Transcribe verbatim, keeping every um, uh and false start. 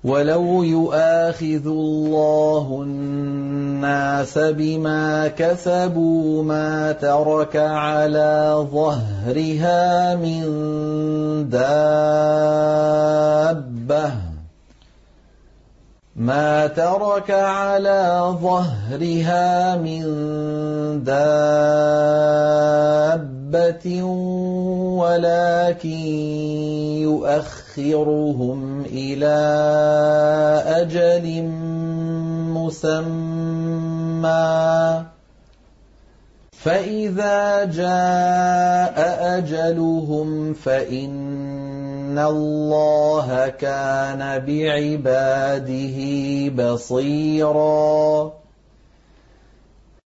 وَلَوْ يُؤَاخِذُ اللَّهُ النَّاسَ بِمَا كَسَبُوا مَا تَرَكَ عَلَىٰ ظَهْرِهَا مِن دَابَّةٍ مَا تَرَكَ عَلَىٰ ظَهْرِهَا مِن دَابَّةٍ وَلَٰكِن يُؤَخِّرُهُمْ إِلَىٰ أَجَلٍ مُّسَمًّى فَإِذَا جَاءَ أَجَلُهُمْ فَإِنَّ اللَّهَ كَانَ بِعِبَادِهِ بَصِيرًا